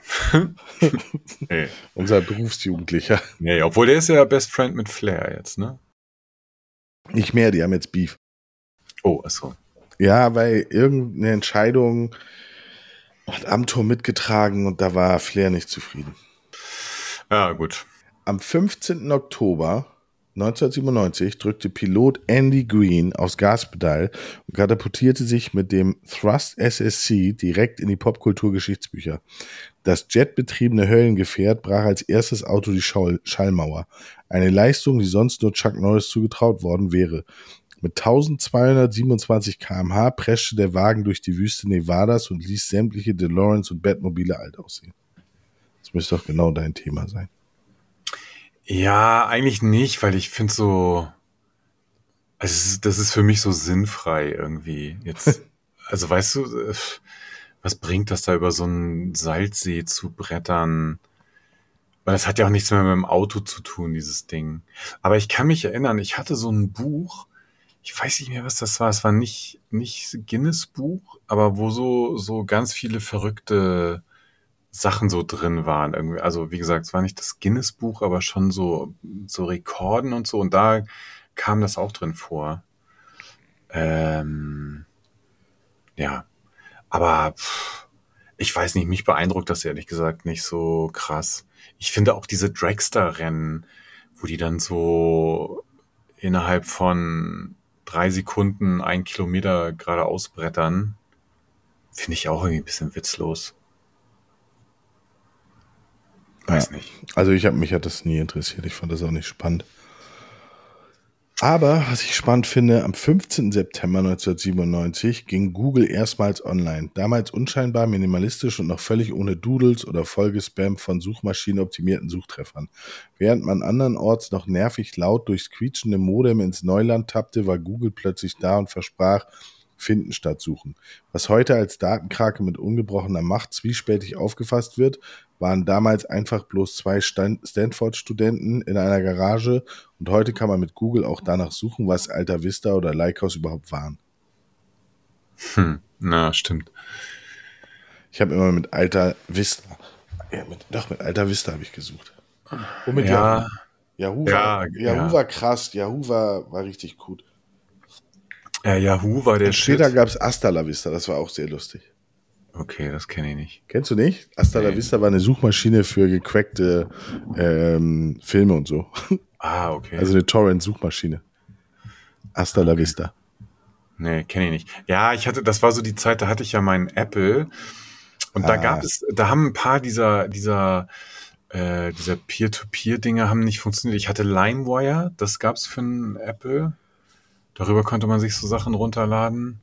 Nee. Unser Berufsjugendlicher. Nee, obwohl der ist ja Best Friend mit Flair jetzt, ne? Nicht mehr, die haben jetzt Beef. Oh, achso. Ja, weil irgendeine Entscheidung hat Amthor mitgetragen und da war Flair nicht zufrieden. Ja, gut. Am fünfzehnten Oktober neunzehnhundertsiebenundneunzig drückte Pilot Andy Green aufs Gaspedal und katapultierte sich mit dem Thrust S S C direkt in die Popkultur-Geschichtsbücher. Das jetbetriebene Höllengefährt brach als erstes Auto die Schall- Schallmauer. Eine Leistung, die sonst nur Chuck Norris zugetraut worden wäre. Mit eintausendzweihundertsiebenundzwanzig Kilometer pro Stunde preschte der Wagen durch die Wüste Nevadas und ließ sämtliche DeLoreans und Batmobile alt aussehen. Das müsste doch genau dein Thema sein. Ja, eigentlich nicht, weil ich finde so, Also es ist, das ist für mich so sinnfrei irgendwie. Jetzt, also weißt du, äh, was bringt das da über so einen Salzsee zu brettern? Weil das hat ja auch nichts mehr mit dem Auto zu tun, dieses Ding. Aber ich kann mich erinnern, ich hatte so ein Buch, ich weiß nicht mehr, was das war. Es war nicht, nicht Guinness-Buch, aber wo so, so ganz viele verrückte Sachen so drin waren. Irgendwie. Also wie gesagt, es war nicht das Guinness-Buch, aber schon so, so Rekorden und so. Und da kam das auch drin vor. Ähm, ja, aber pff, ich weiß nicht, mich beeindruckt das ehrlich gesagt nicht so krass. Ich finde auch diese Dragster-Rennen, wo die dann so innerhalb von drei Sekunden ein Kilometer geradeaus brettern, finde ich auch irgendwie ein bisschen witzlos. Weiß Ja. nicht. Also ich habe mich hat das nie interessiert. Ich fand das auch nicht spannend. Aber was ich spannend finde, am fünfzehnten September neunzehnhundertsiebenundneunzig ging Google erstmals online. Damals unscheinbar, minimalistisch und noch völlig ohne Doodles oder Folgespam von suchmaschinenoptimierten Suchtreffern. Während man andernorts noch nervig laut durchs quietschende Modem ins Neuland tappte, war Google plötzlich da und versprach, finden statt suchen. Was heute als Datenkrake mit ungebrochener Macht zwiespältig aufgefasst wird, waren damals einfach bloß zwei Stan- Stanford-Studenten in einer Garage und heute kann man mit Google auch danach suchen, was Alta Vista oder Lycos überhaupt waren. Hm, na, stimmt. Ich habe immer mit Alta Vista, ja, mit, doch mit Alta Vista habe ich gesucht. Und mit Ja, Yahoo. Yahoo, ja, war, Yahoo ja. war krass, Yahoo war, war richtig gut. Ja, Yahoo war der Und später Shit. gab es Hasta la Vista, das war auch sehr lustig. Okay, das kenne ich nicht. Kennst du nicht? Hasta la Nee. Vista war eine Suchmaschine für gecrackte ähm, Filme und so. Ah, okay. Also eine Torrent-Suchmaschine. Hasta la Vista. Nee, kenne ich nicht. Ja, ich hatte, das war so die Zeit, da hatte ich ja meinen Apple und da Ah. gab es, da haben ein paar dieser, dieser, äh, dieser Peer-to-Peer-Dinge haben nicht funktioniert. Ich hatte LimeWire, das gab's für einen Apple. Darüber konnte man sich so Sachen runterladen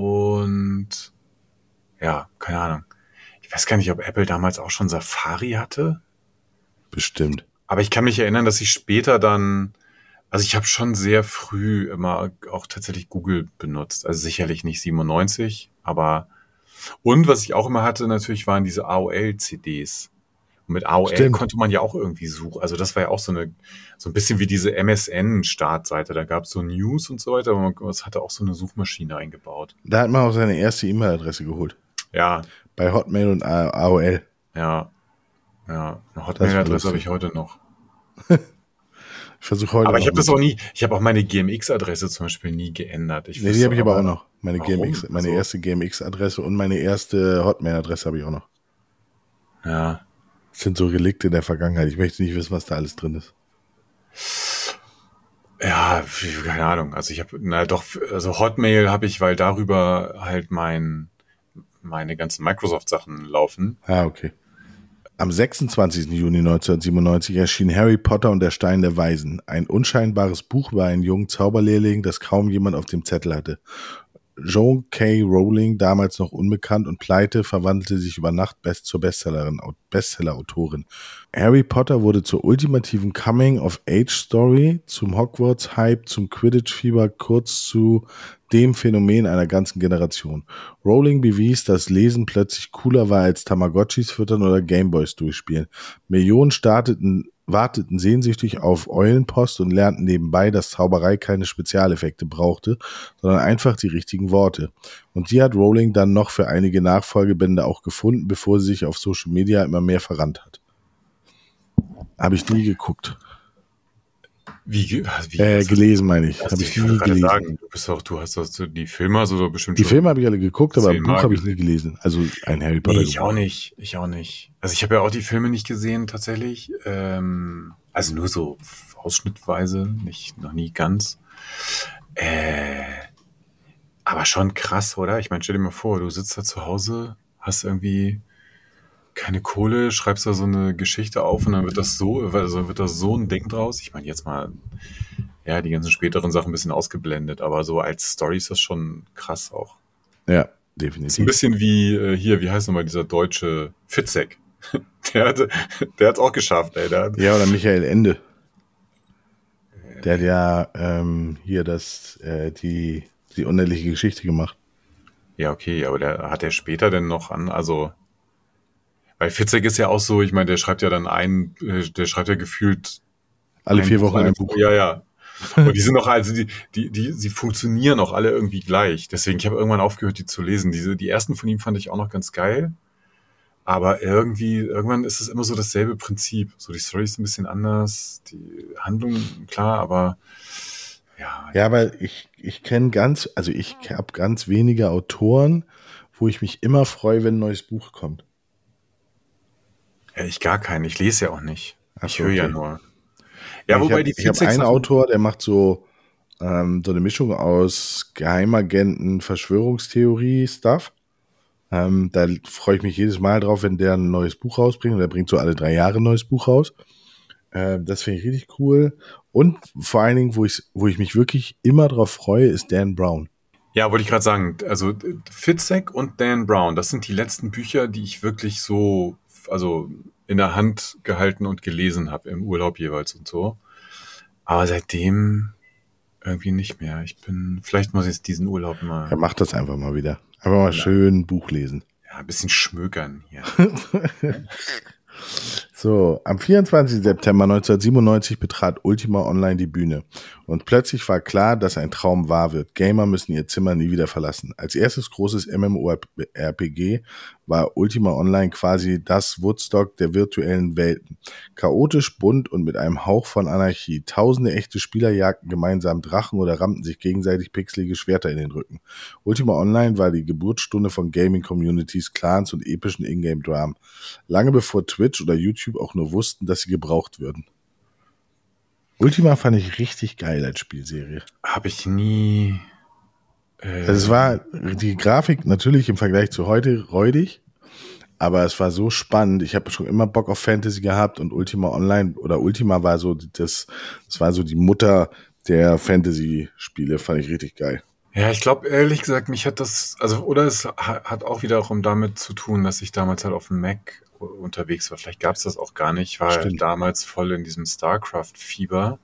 und ja, keine Ahnung. Ich weiß gar nicht, ob Apple damals auch schon Safari hatte, Bestimmt. aber ich kann mich erinnern, dass ich später dann, also ich habe schon sehr früh immer auch tatsächlich Google benutzt. Also sicherlich nicht siebenundneunzig, aber und was ich auch immer hatte natürlich waren diese A O L-C Ds. Und mit A O L Stimmt. konnte man ja auch irgendwie suchen. Also das war ja auch so eine, so ein bisschen wie diese M S N-Startseite. Da gab es so News und so weiter, aber man es hatte auch so eine Suchmaschine eingebaut. Da hat man auch seine erste E-Mail-Adresse geholt. Ja, Bei Hotmail und A O L. ja, ja. Eine Das Hotmail-Adresse war habe lustig. ich heute noch. Ich versuche heute Aber noch ich habe das mit- auch nie, ich habe auch meine G M X-Adresse zum Beispiel nie geändert. Ich Nee, die wüsste habe ich aber auch noch. Meine warum? G M X, meine Also- erste G M X-Adresse und meine erste Hotmail-Adresse habe ich auch noch. Ja. Das sind so Relikte der Vergangenheit. Ich möchte nicht wissen, was da alles drin ist. Ja, keine Ahnung. Also ich habe, na doch, also Hotmail habe ich, weil darüber halt mein, meine ganzen Microsoft-Sachen laufen. Ah, okay. Am sechsundzwanzigsten Juni neunzehnhundertsiebenundneunzig erschien Harry Potter und der Stein der Weisen, ein unscheinbares Buch über einen jungen Zauberlehrling, das kaum jemand auf dem Zettel hatte. Joan K. Rowling, damals noch unbekannt und pleite, verwandelte sich über Nacht best zur Bestsellerin, Bestseller-Autorin. Harry Potter wurde zur ultimativen Coming-of-Age-Story, zum Hogwarts-Hype, zum Quidditch-Fieber, kurz zu dem Phänomen einer ganzen Generation. Rowling bewies, dass Lesen plötzlich cooler war als Tamagotchis füttern oder Gameboys durchspielen. Millionen starteten, warteten sehnsüchtig auf Eulenpost und lernten nebenbei, dass Zauberei keine Spezialeffekte brauchte, sondern einfach die richtigen Worte. Und die hat Rowling dann noch für einige Nachfolgebände auch gefunden, bevor sie sich auf Social Media immer mehr verrannt hat. Habe ich nie geguckt. Wie, ge- wie Äh, also, gelesen meine ich. also Habe ich ich nie wollte gerade gelesen. sagen, du bist doch, du hast doch so die Filme so bestimmt Die schon. Filme habe ich alle geguckt, aber ein zehnmal Buch habe ich nie gesehen. gelesen. Also ein Harry Potter Nee, ich auch Buch. nicht. Ich auch nicht. Also ich habe ja auch die Filme nicht gesehen, tatsächlich. Ähm, also nur so ausschnittweise, nicht, noch nie ganz. Äh, aber schon krass, oder? Ich meine, stell dir mal vor, du sitzt da zu Hause, hast irgendwie keine Kohle, schreibst da so eine Geschichte auf und dann wird das so, also wird das so ein Ding draus. Ich meine, jetzt mal, ja, die ganzen späteren Sachen ein bisschen ausgeblendet, aber so als Story ist das schon krass auch. Ja, Ist ein definitiv. bisschen wie äh, hier, wie heißt nochmal dieser deutsche Fitzek? Der hat der hat's auch geschafft, ey. Der hat, Ja, oder Michael Ende. Der hat ja ähm, hier das, äh, die, die unendliche Geschichte gemacht. Ja, okay, aber der hat er später denn noch an, also, weil Fitzek ist ja auch so, ich meine, der schreibt ja dann ein, äh, der schreibt ja gefühlt Alle vier Wochen alle- ein Buch. Ja, ja. Und die sind auch, also die, die, die, sie funktionieren auch alle irgendwie gleich. Deswegen, ich habe irgendwann aufgehört, die zu lesen. Diese, die ersten von ihm fand ich auch noch ganz geil. Aber irgendwie, irgendwann ist es immer so dasselbe Prinzip. So, die Story ist ein bisschen anders, die Handlung, klar, aber ja. Ja, aber ich, ich kenne ganz, also ich habe ganz wenige Autoren, wo ich mich immer freue, wenn ein neues Buch kommt. Ja, ich gar keinen. Ich lese ja auch nicht. Ach Ich so, höre ja okay. nur. Ja, ich wobei habe die ich hab Fitzek einen Sachen- Autor, der macht so, ähm, so eine Mischung aus Geheimagenten, Verschwörungstheorie-Stuff. Ähm, da freue ich mich jedes Mal drauf, wenn der ein neues Buch rausbringt. Und der bringt so alle drei Jahre ein neues Buch raus. Ähm, das finde ich richtig cool. Und vor allen Dingen, wo ich, wo ich mich wirklich immer drauf freue, ist Dan Brown. Ja, wollte ich gerade sagen. Also Fitzek und Dan Brown, das sind die letzten Bücher, die ich wirklich so, also in der Hand gehalten und gelesen habe, im Urlaub jeweils und so. Aber seitdem irgendwie nicht mehr. Ich bin, vielleicht muss ich jetzt diesen Urlaub mal, Er macht das einfach mal wieder. Einfach mal schön ein Buch lesen. ja, ein bisschen schmökern hier. So, am vierundzwanzigsten September neunzehnhundertsiebenundneunzig betrat Ultima Online die Bühne. Und plötzlich war klar, dass ein Traum wahr wird. Gamer müssen ihr Zimmer nie wieder verlassen. Als erstes großes MMORPG war Ultima Online quasi das Woodstock der virtuellen Welten. Chaotisch, bunt und mit einem Hauch von Anarchie. Tausende echte Spieler jagten gemeinsam Drachen oder rammten sich gegenseitig pixelige Schwerter in den Rücken. Ultima Online war die Geburtsstunde von Gaming-Communities, Clans und epischen Ingame-Dramen. Lange bevor Twitch oder YouTube auch nur wussten, dass sie gebraucht würden. Ultima fand ich richtig geil als Spielserie. Habe ich nie. Äh, Also es war die Grafik natürlich im Vergleich zu heute räudig, aber es war so spannend. Ich habe schon immer Bock auf Fantasy gehabt und Ultima Online oder Ultima war so das, das war so die Mutter der Fantasy-Spiele, fand ich richtig geil. Ja, ich glaube, ehrlich gesagt, mich hat das, also, oder es ha- hat auch wiederum damit zu tun, dass ich damals halt auf dem Mac u- unterwegs war. Vielleicht gab es das auch gar nicht. Ich war Stimmt. damals voll in diesem StarCraft-Fieber.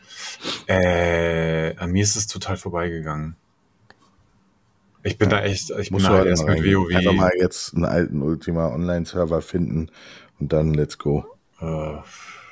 Äh, an mir ist es total vorbeigegangen. Ich bin da echt, ich bin Musst du da halt erst mal mit reingehen. WoW. Einfach mal jetzt einen alten Ultima Online-Server finden und dann let's go. Äh, ja,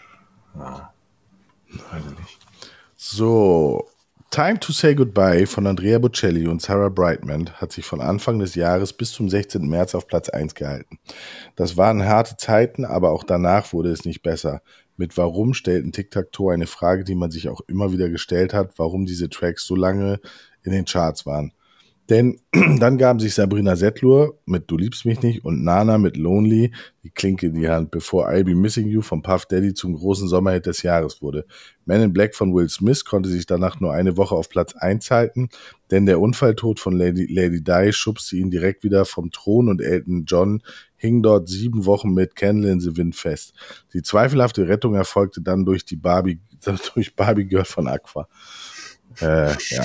weiß ich nicht. So, Time to Say Goodbye von Andrea Bocelli und Sarah Brightman hat sich von Anfang des Jahres bis zum sechzehnten März auf Platz eins gehalten. Das waren harte Zeiten, aber auch danach wurde es nicht besser. Mit Warum stellten Tic-Tac-Toe eine Frage, die man sich auch immer wieder gestellt hat, warum diese Tracks so lange in den Charts waren. Denn dann gaben sich Sabrina Settlur mit Du liebst mich nicht und Nana mit Lonely die Klinke in die Hand, bevor I'll Be Missing You von Puff Daddy zum großen Sommerhit des Jahres wurde. Man in Black von Will Smith konnte sich danach nur eine Woche auf Platz eins halten, denn der Unfalltod von Lady, Lady Di schubste ihn direkt wieder vom Thron und Elton John hing dort sieben Wochen mit Candle in the Wind fest. Die zweifelhafte Rettung erfolgte dann durch die Barbie, durch Barbie Girl von Aqua. Äh, ja.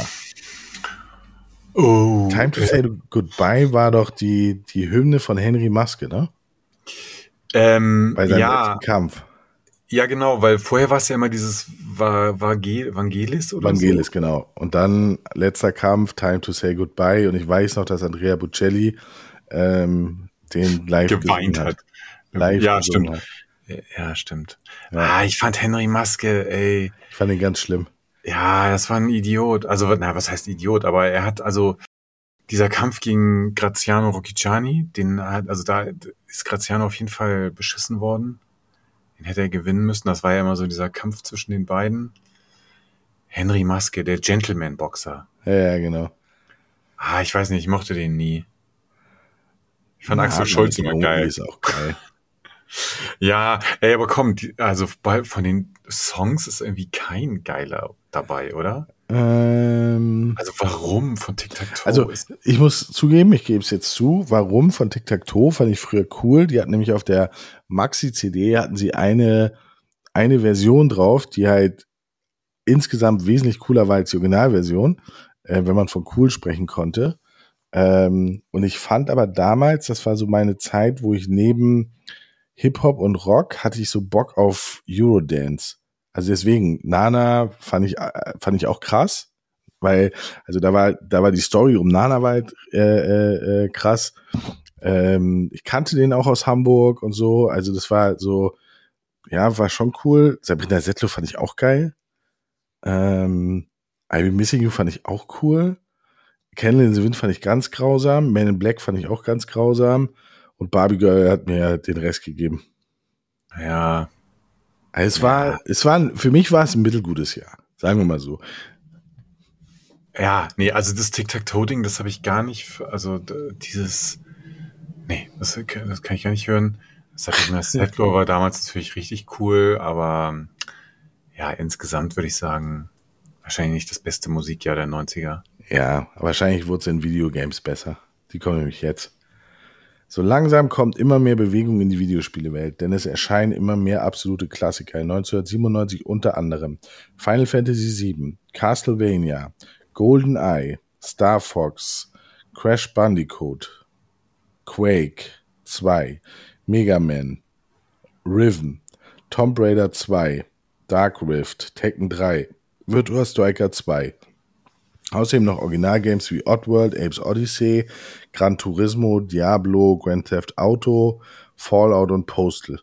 Oh, Time to Say Goodbye war doch die, die Hymne von Henry Maske, ne? ähm, Bei seinem ja, letzten Kampf. ja, genau, weil vorher war es ja immer dieses Va- Vangel- Vangelis oder Vangelis, so. genau. Und dann letzter Kampf, Time to Say Goodbye. Und ich weiß noch, dass Andrea Bocelli ähm, den live Geweint gesungen hat. Live ja, gesungen stimmt. Ja, stimmt. Ja. Ah, ich fand Henry Maske, ey. Ich fand ihn ganz schlimm. Ja, das war ein Idiot. Also, na, was heißt Idiot? Aber er hat also dieser Kampf gegen Graziano Rocchiciani, den hat, also da ist Graziano auf jeden Fall beschissen worden. Den hätte er gewinnen müssen. Das war ja immer so dieser Kampf zwischen den beiden. Henry Maske, der Gentleman-Boxer. Ja, ja, genau. Ah, ich weiß nicht, ich mochte den nie. Ich fand Ja, Axel Mann, Scholz immer Lonely geil. ist auch geil. Ja, ey, aber komm, die, also bei, von den Songs ist irgendwie kein geiler dabei, oder? ähm, Also warum von Tic-Tac-Toe? Also ist, ich muss zugeben, ich gebe es jetzt zu, warum von Tic-Tac-Toe fand ich früher cool. Die hatten nämlich auf der Maxi-C D hatten sie eine, eine Version drauf, die halt insgesamt wesentlich cooler war als die Originalversion, äh, wenn man von cool sprechen konnte. Ähm, und ich fand aber damals, das war so meine Zeit, wo ich neben Hip-Hop und Rock hatte ich so Bock auf Eurodance. Also deswegen, Nana fand ich, äh, fand ich auch krass, weil, also da war, da war die Story um Nana war halt, äh, äh, äh, krass. Ähm, ich kannte den auch aus Hamburg und so, also das war so, ja, war schon cool. Sabrina Settler fand ich auch geil. Ähm, I'll Be Missing You fand ich auch cool. Candle in the Wind fand ich ganz grausam. Man in Black fand ich auch ganz grausam. Und Barbie Girl hat mir den Rest gegeben. Ja. Also es ja. war, es war, für mich war es ein mittelgutes Jahr. Sagen wir mal so. Ja, nee, also das Tic-Tac-Toe-Ding, das habe ich gar nicht, also dieses, nee, das, das kann ich gar nicht hören. Sabrina Settler war damals natürlich richtig cool, aber ja, insgesamt würde ich sagen, wahrscheinlich nicht das beste Musikjahr der neunziger. Ja, wahrscheinlich wurde es in Videogames besser. Die kommen nämlich jetzt. So langsam kommt immer mehr Bewegung in die Videospielewelt, denn es erscheinen immer mehr absolute Klassiker. neunzehnhundertsiebenundneunzig unter anderem Final Fantasy sieben, Castlevania, GoldenEye, Star Fox, Crash Bandicoot, Quake zwei, Mega Man, Riven, Tomb Raider zwei, Dark Rift, Tekken drei, Virtua Striker zwei. Außerdem noch Originalgames wie Oddworld, Apes Odyssey, Gran Turismo, Diablo, Grand Theft Auto, Fallout und Postal.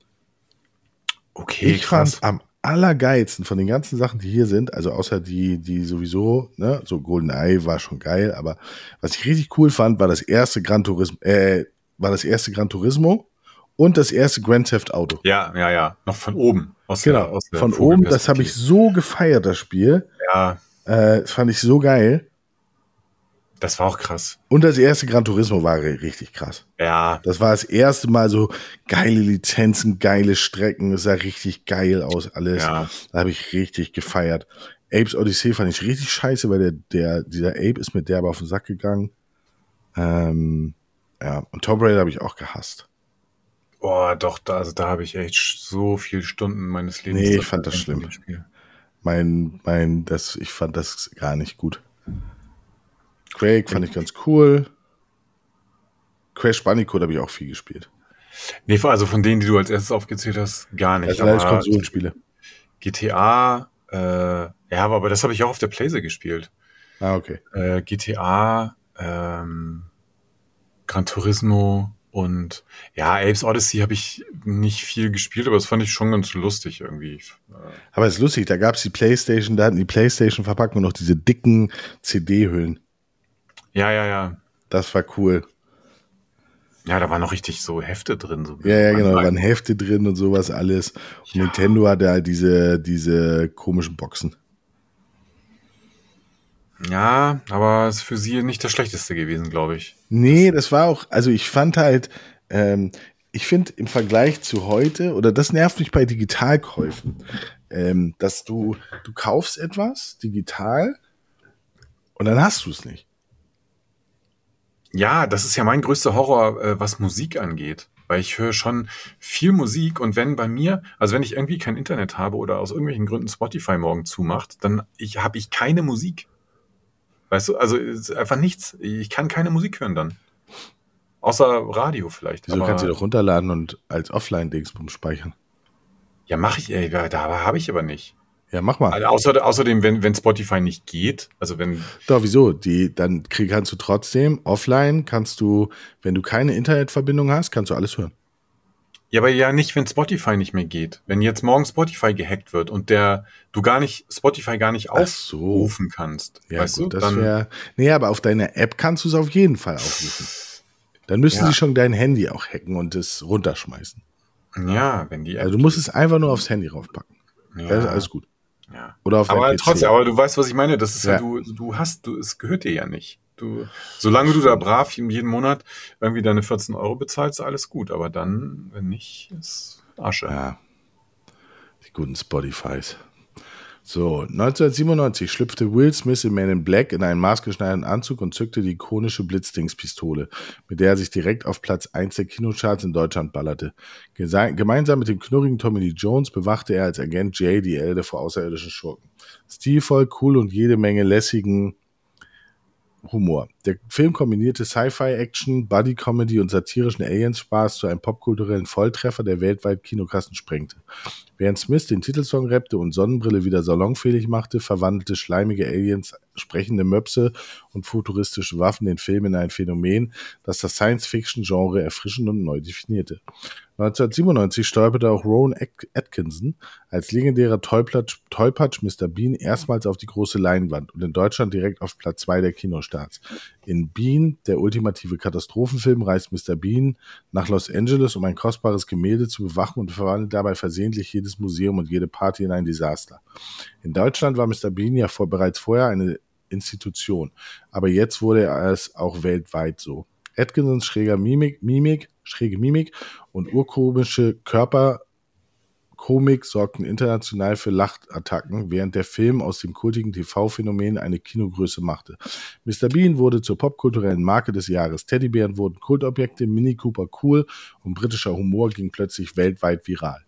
Okay, ich krass. fand am allergeilsten von den ganzen Sachen, die hier sind, also außer die, die sowieso, ne, so GoldenEye war schon geil, aber was ich richtig cool fand, war das erste Gran Turismo, äh, war das erste Gran Turismo und das erste Grand Theft Auto. Ja, ja, ja, noch von oben. Aus genau, der, aus der von oben, das habe ich so gefeiert, das Spiel. Ja. Äh, das fand ich so geil. Das war auch krass. Und das erste Gran Turismo war richtig krass. Ja. Das war das erste Mal so geile Lizenzen, geile Strecken. Das sah richtig geil aus alles. Ja. Da habe ich richtig gefeiert. Apes Odyssey fand ich richtig scheiße, weil der, der, dieser Ape ist mit der aber auf den Sack gegangen. Ähm, ja, und Tomb Raider habe ich auch gehasst. Boah, doch, da, also da habe ich echt so viele Stunden meines Lebens. Nee, ich fand das schlimm. Mein, mein, das, ich fand das gar nicht gut. Quake fand ich ganz cool. Crash Bandicoot habe ich auch viel gespielt. Nee, also von denen, die du als erstes aufgezählt hast, gar nicht. Das sind alles Konsolenspiele. G T A, äh, ja, aber das habe ich auch auf der PlayStation gespielt. Ah, okay. Äh, G T A, ähm, Gran Turismo und ja, Apes Odyssey habe ich nicht viel gespielt, aber das fand ich schon ganz lustig irgendwie. Aber es ist lustig, da gab es die PlayStation, da hatten die PlayStation-Verpackung noch diese dicken C D-Hüllen. Ja, ja, ja. Das war cool. Ja, da waren noch richtig so Hefte drin. So ja, ja, genau, da waren Hefte drin und sowas alles. Und ja. Nintendo hatte halt diese, diese komischen Boxen. Ja, aber es ist für sie nicht das Schlechteste gewesen, glaube ich. Nee, das war auch, also ich fand halt, ähm, ich finde im Vergleich zu heute, oder das nervt mich bei Digitalkäufen, ähm, dass du, du kaufst etwas digital und dann hast du es nicht. Ja, das ist ja mein größter Horror, äh, was Musik angeht. Weil ich höre schon viel Musik und wenn bei mir, also wenn ich irgendwie kein Internet habe oder aus irgendwelchen Gründen Spotify morgen zumacht, dann ich, habe ich keine Musik. Weißt du, also ist einfach nichts. Ich kann keine Musik hören dann. Außer Radio vielleicht. Wieso kannst du doch runterladen und als Offline-Dingsbums speichern? Ja, mache ich, ey, da habe ich aber nicht. Ja, mach mal. Also außer, außerdem, wenn, wenn Spotify nicht geht, also wenn... Doch, wieso? Die, dann krieg, kannst du trotzdem offline, kannst du, wenn du keine Internetverbindung hast, kannst du alles hören. Ja, aber ja nicht, wenn Spotify nicht mehr geht. Wenn jetzt morgen Spotify gehackt wird und der du gar nicht, Spotify gar nicht aufrufen so. kannst, ja, weißt gut, du? Das wär, nee, aber auf deiner App kannst du es auf jeden Fall aufrufen. Dann müssen ja. sie schon dein Handy auch hacken und es runterschmeißen. Ja, wenn die App Also du musst es einfach nur aufs Handy raufpacken. Ja. Das ist alles gut. Ja. Oder auf aber P C. trotzdem, aber du weißt, was ich meine. Das ist ja, ja du, du hast, du, es gehört dir ja nicht. Du, solange du da brav jeden Monat irgendwie deine vierzehn Euro bezahlst, alles gut. Aber dann, wenn nicht, ist Asche. Ja. Die guten Spotifys. So, neunzehnhundertsiebenundneunzig schlüpfte Will Smith in Man in Black in einen maßgeschneiderten Anzug und zückte die ikonische Blitzdingspistole, mit der er sich direkt auf Platz eins der Kinocharts in Deutschland ballerte. Gese- gemeinsam mit dem knurrigen Tommy Lee Jones bewachte er als Agent J die Elde vor außerirdischen Schurken. Stilvoll, cool und jede Menge lässigen Humor. Der Film kombinierte Sci-Fi-Action, Buddy-Comedy und satirischen Aliens-Spaß zu einem popkulturellen Volltreffer, der weltweit Kinokassen sprengte. Während Smith den Titelsong rappte und Sonnenbrille wieder salonfähig machte, verwandelte schleimige Aliens, sprechende Möpse und futuristische Waffen den Film in ein Phänomen, das das Science-Fiction-Genre erfrischend und neu definierte. neunzehnhundertsiebenundneunzig stolperte auch Rowan Atkinson als legendärer Tollpatsch, Tollpatsch Mister Bean erstmals auf die große Leinwand und in Deutschland direkt auf Platz zwei der Kinostarts. In Bean, der ultimative Katastrophenfilm, reist Mister Bean nach Los Angeles, um ein kostbares Gemälde zu bewachen und verwandelt dabei versehentlich jedes Museum und jede Party in ein Desaster. In Deutschland war Mister Bean ja vor, bereits vorher eine Institution, aber jetzt wurde er es auch weltweit so. Atkinsons schräger Mimik, Mimik, schräge Mimik und urkomische Körperkomik sorgten international für Lachattacken, während der Film aus dem kultigen T V-Phänomen eine Kinogröße machte. Mister Bean wurde zur popkulturellen Marke des Jahres. Teddybären wurden Kultobjekte, Mini Cooper cool und britischer Humor ging plötzlich weltweit viral.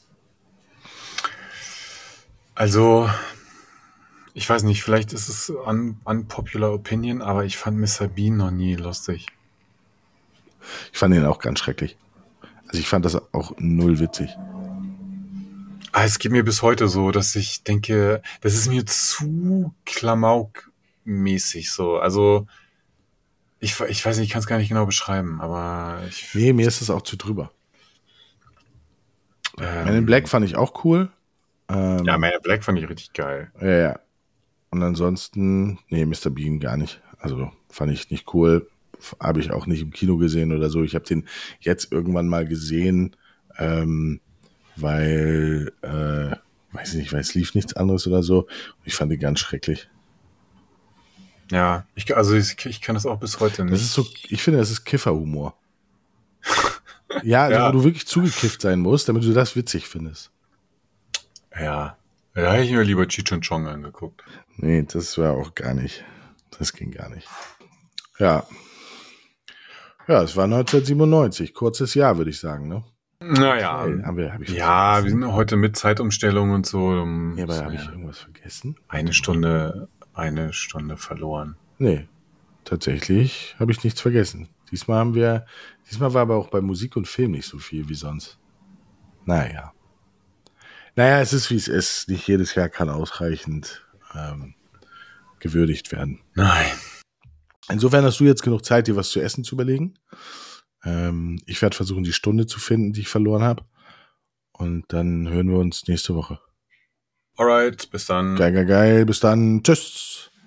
Also, ich weiß nicht, vielleicht ist es un- unpopular opinion, aber ich fand Mister Bean noch nie lustig. Ich fand ihn auch ganz schrecklich. Also ich fand das auch null witzig. Ah, es geht mir bis heute so, dass ich denke, das ist mir zu Klamauk-mäßig so. Also, ich, ich weiß nicht, ich kann es gar nicht genau beschreiben, aber ich... Nee, mir ist das auch zu drüber. Ähm, Men in Black fand ich auch cool. Ähm, ja, Man in Black fand ich richtig geil. Ja, ja. Und ansonsten, nee, Mister Bean gar nicht. Also fand ich nicht cool. Habe ich auch nicht im Kino gesehen oder so. Ich habe den jetzt irgendwann mal gesehen, ähm, weil, äh, weiß nicht, weil es lief nichts anderes oder so. Und ich fand den ganz schrecklich. Ja, ich, also ich, ich kann das auch bis heute nicht. Das ist so, ich finde, das ist Kifferhumor. Ja, also Ja. wo du wirklich zugekifft sein musst, damit du das witzig findest. Ja, da hätte ich mir lieber Cheech und Chong angeguckt. Nee, das war auch gar nicht. Das ging gar nicht. Ja. Ja, es war neunzehnhundertsiebenundneunzig. Kurzes Jahr, würde ich sagen, ne? Naja, Hey, haben wir, hab ich was ja, wir vergessen? sind heute mit Zeitumstellung und so. um, Ja, aber so, habe ich ja, irgendwas vergessen? eine Stunde, eine Stunde verloren. Nee, tatsächlich habe ich nichts vergessen. Diesmal haben wir, diesmal war aber auch bei Musik und Film nicht so viel wie sonst. Naja. Naja, es ist wie es ist. Nicht jedes Jahr kann ausreichend ähm, gewürdigt werden. Nein. Insofern hast du jetzt genug Zeit, dir was zu essen zu überlegen. Ähm, ich werde versuchen, die Stunde zu finden, die ich verloren habe. Und dann hören wir uns nächste Woche. Alright, bis dann. Geil, geil, geil. Bis dann. Tschüss.